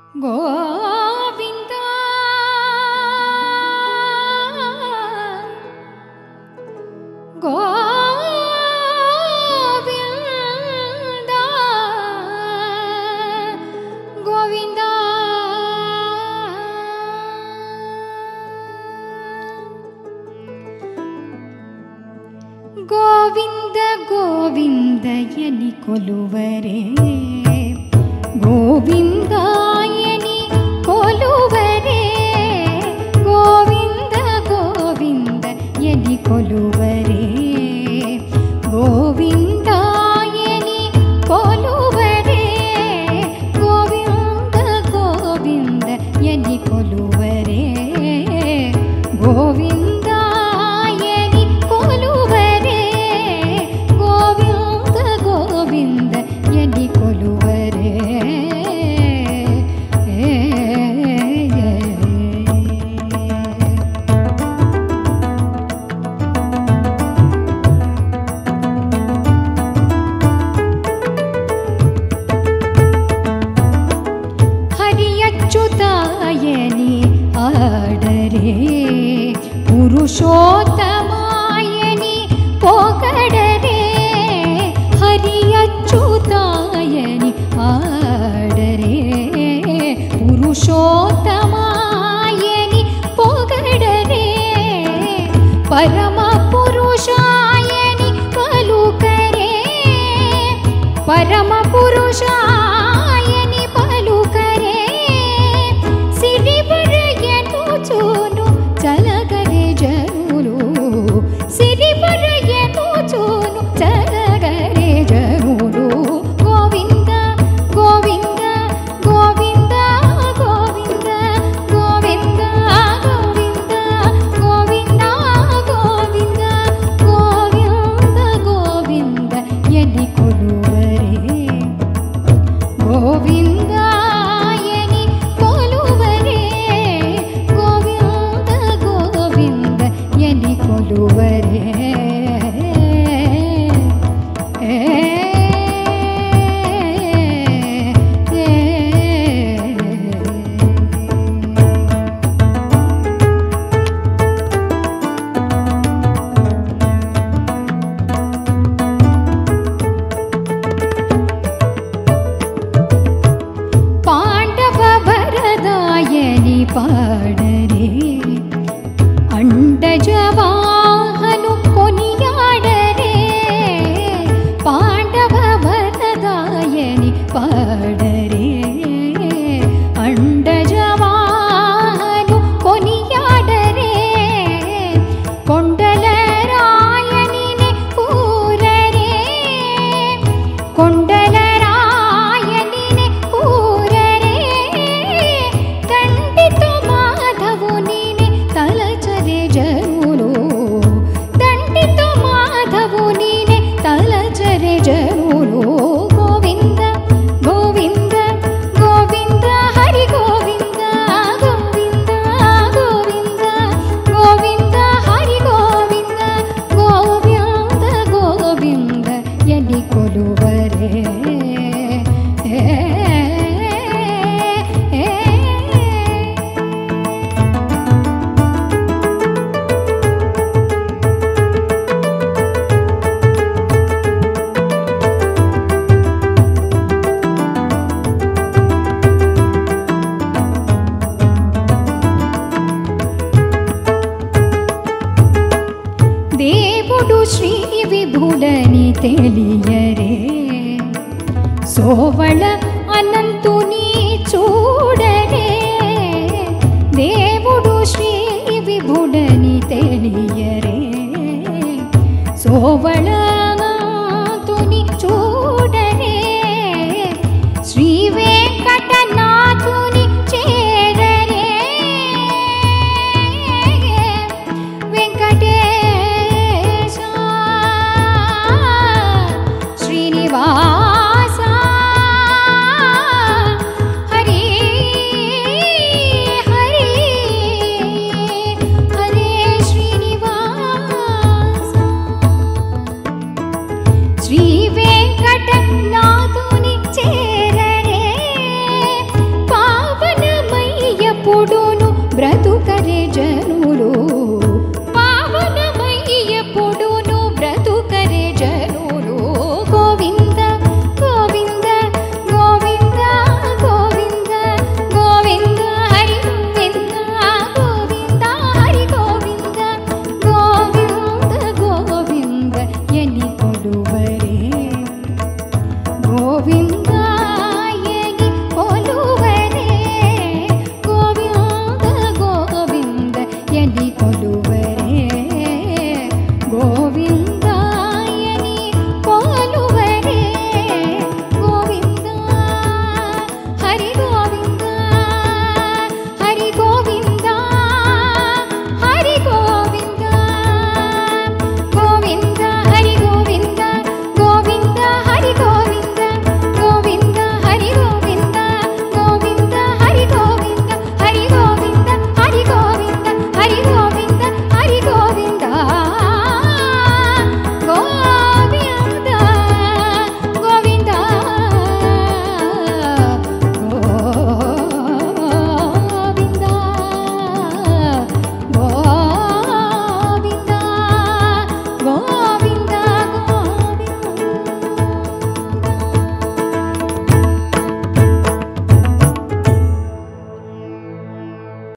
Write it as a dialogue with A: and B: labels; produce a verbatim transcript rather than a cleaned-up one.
A: గోవింద గోవింద గోవింద గోవింద గోవిందయని కొలువరే గోవిందాయని కొలువరే గోవింద గోవిందయని కొలువరే గోవిందాయని కొలువరే గోవింద గోవిందయని కొలువరే గోవిందాయని కొలువరే గోవింద గోవిందయని కొలువరే హరియచ్యుతాయని ఆడరే పురుషోత్తమాయని పొగడరే హరియచ్యుతాయని ఆడరే పురుషోత్తమాయని పొగడరే పరమ పురుషాయని పలుకరే పరమ పురుషాయని పలుకరే సిరివరయను చూను చలగరే జనులు సిరివరయను చూను చలగరే జనులు గోవింద గోవింద గోవింద గోవింద గోవింద గోవింద గోవింద గోవింద గోవింద యని కొలువరే గోవిందాయని కొలువరే గోవింద గోవింద యని కొలువరే పాండవ వరదాయని పాడరే అండజవాహను కొనియాడరే పాండవ వరదాయని పాడరే అండజవాహను కొనియాడరే కొండల రాయనిని కూరరే కొండల రాయనిని కూరరే దండితో మాధవునిని తలచరే జనులు దండితో మాధవునిని తలచరే జనులు గోవింద గోవింద గోవింద హరి గోవింద గోవింద గోవింద గోవింద హరి గోవింద గోవింద గోవింద యని కొలువరే దేవుడు శ్రీ విభుడని తెలియరే సోవళ